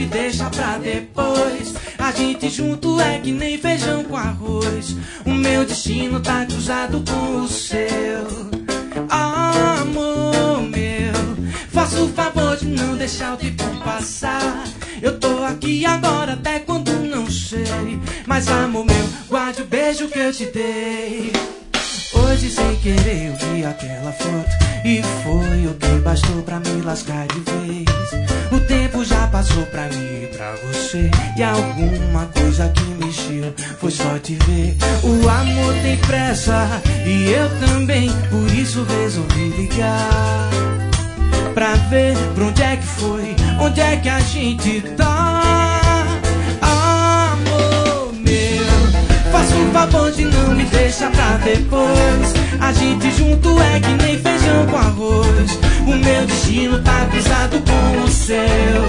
deixa pra depois. A gente junto é que nem feijão com arroz. O meu destino tá cruzado com o seu. Amor meu, faça o favor de não deixar o tempo passar. Eu tô aqui agora até quando não sei. Mas amor meu, guarde o beijo que eu te dei. Hoje sem querer eu vi aquela foto e foi o que bastou pra me lascar de vez. O tempo já passou pra mim e pra você, e alguma coisa que mexeu foi só te ver. O amor tem pressa e eu também, por isso resolvi ligar pra ver pra onde é que foi, onde é que a gente tá. Amor meu, faça um favor de não me deixar pra depois. A gente junto é que nem feijão com arroz. O meu destino tá cruzado com o seu.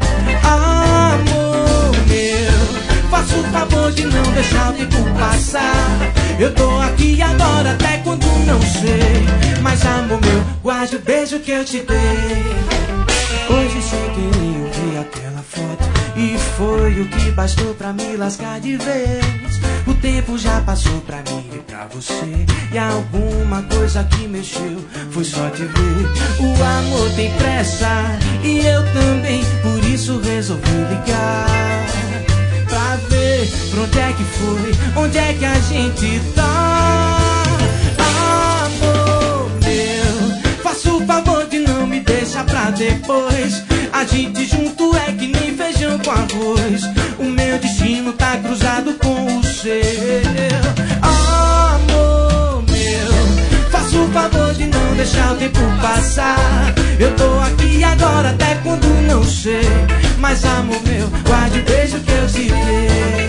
Amor meu, faça o favor de não deixar o tempo passar. Eu tô aqui agora até quando não sei. Mas amor meu, guarde o beijo que eu te dei. Hoje sem querer eu vi aquela foto e foi o que bastou pra me lascar de vez. O tempo já passou pra mim e pra você, e alguma coisa que mexeu foi só te ver. O amor tem pressa e eu também, por isso resolvi ligar pra ver pra onde é que foi, onde é que a gente tá. Amor meu, faça o favor de não me deixar pra depois. A gente junto é que nem feijão com arroz. O meu destino tá cruzado com o seu. Amor meu, faça o favor de não deixar o tempo passar. Eu tô aqui agora até quando não sei. Mas amor meu, guarde o beijo que eu te dei.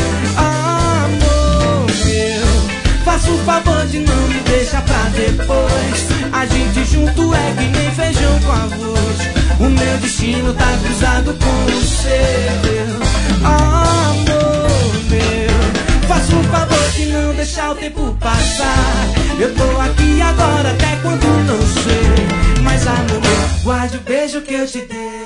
Amor meu, faça o favor de não me deixar pra depois. A gente junto é que nem feijão com arroz. O meu destino tá cruzado com o seu. Amor meu, faça um favor de não deixar o tempo passar. Eu tô aqui agora até quando não sei. Mas amor meu, guarde o beijo que eu te dei.